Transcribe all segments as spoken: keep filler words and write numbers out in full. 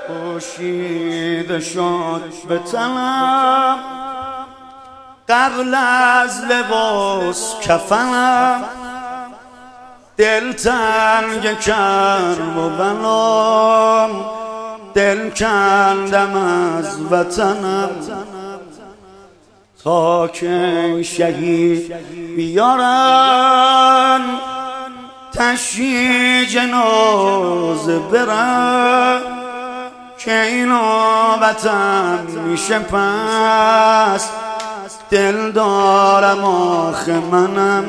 پوشیده شد به تنم قبل از لباس کفنم، دل تنگ کرد و بنام دل کندم از وطنم، تا که شهید بیارن تشییع جنازه برن، که این نوبتم میشه پس دل دارم آخه منم،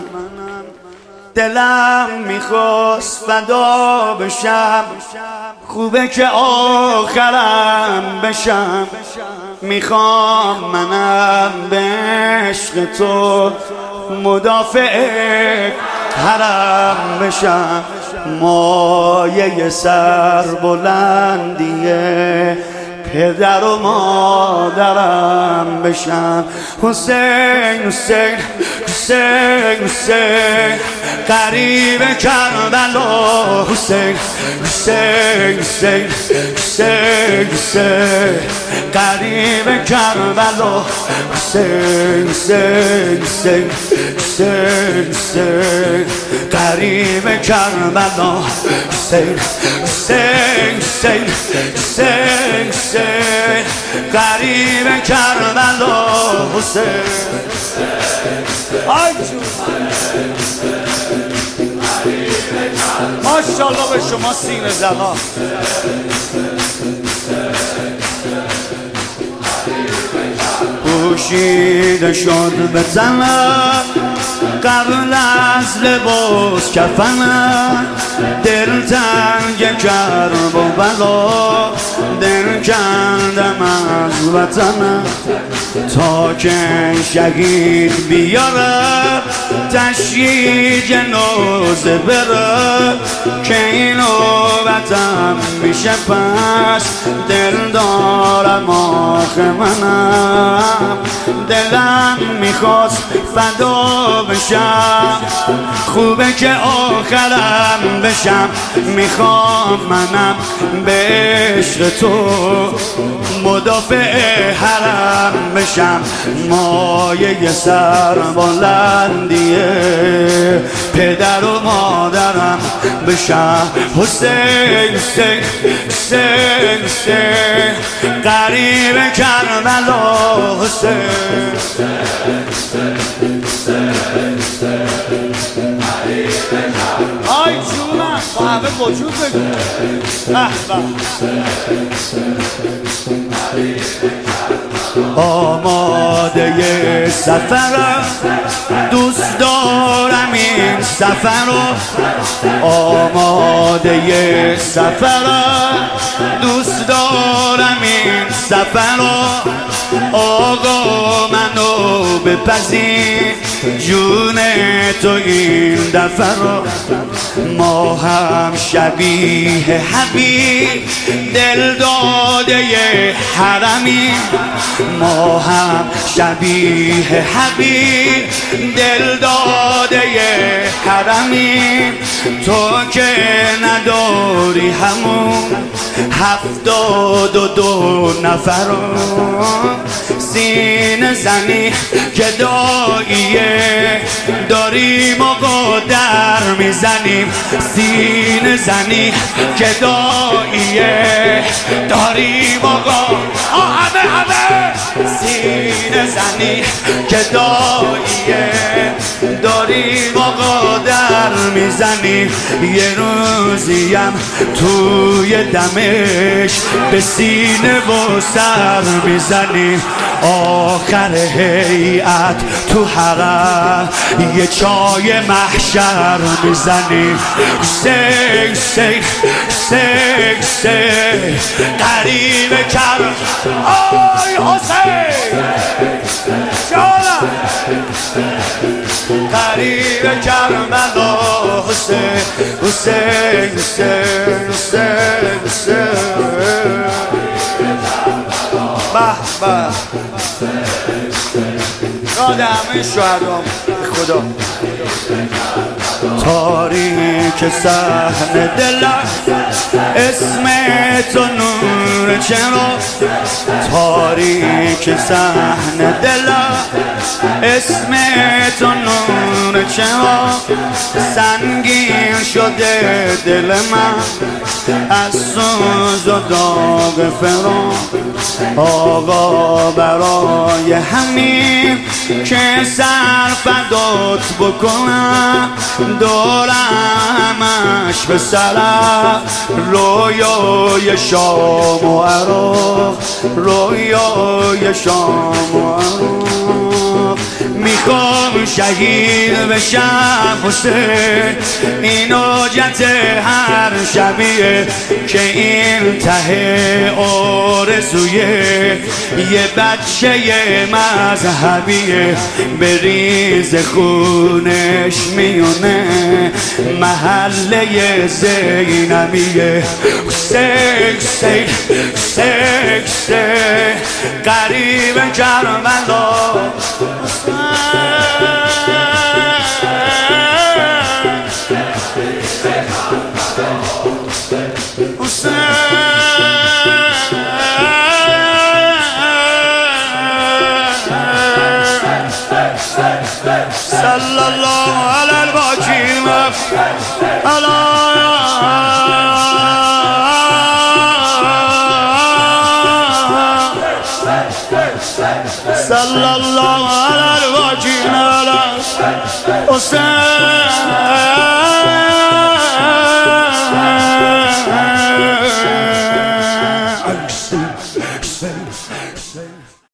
دلم میخواست فدا بشم، خوبه که آخرم بشم، میخوام منم به عشق تو مدافع حرم بشم، مایه سر بلندیه پدر و مادرم بشم. حسین حسین حسین حسین غریب کربلا، حسین حسین حسین حسین حسین غریب کربلا، حسین حسین حسین حسین حسین غریب کربلا، حسین حسین حسین حسین حسین غریب کربلا، حسین آی جون ماشاءالله به شما سینه زنا. پوشیده شد به تنم قبل از لباس کفنم، دل تنگ کرب و بلا دل کندم از وطنم، تا که شهید بیارم تشییع جنازه برم، که این نوبتم میشه پس دل دارم آخه منم، دلم میخواست فدا بشم، خوبه که آخرم بشم، میخوام منم به عشق تو مدافع حرم بشم، مایه سر بلندیه پدر و مادرم بشم. حسین حسین حسین حسین غریب کربلا، حسین آی جونم با همه وجود بگو. آماده سفرم دوست دارم این سفر رو، آماده سفرم دوست دارم این سفر رو، آقا منو بپذیر جون تو این دفعه رو، ما هم شبیه حبیب دل داده حرمی، ما هم شبیه حبیب دل داده حرمی، تو که نداری همون هفتاد و دو نفر رو، سینه زنی که داییه داریم آقا در میزنیم، سینه زنی که داییه داریم آقا همه همه، سینه زنی که داییه داریم آقا در میزنیم، یه روزیم توی دمش به سینه و سر میزنیم، آخر هیئت تو حرم یه چای محشر میزنیم. حسین حسین حسین حسین غریب کرب آی حسین جانم غریب کربلا، حسین حسین حسین حسین حسین به به یاد همه شهدام خدا. تاریک صحن دلم اسم تو نور چرا تاریک صحنه دلا اسم تو نور چرا سنگین شده دل من از سوز و داغ فراق آقا برای همین که سر فدات بکنم دورمش به سرم رویای شام و عراق رویای شام و عراق میخوام شهید بشم حسین این حجت هر شبیه که این ته آرزویه یه بچه مذهبیه بریز خونش میونه محله زینبیه حسین حسین حسین حسین قریب کربلا صلى الله على الباكين على صلى الله على الباكين على حسين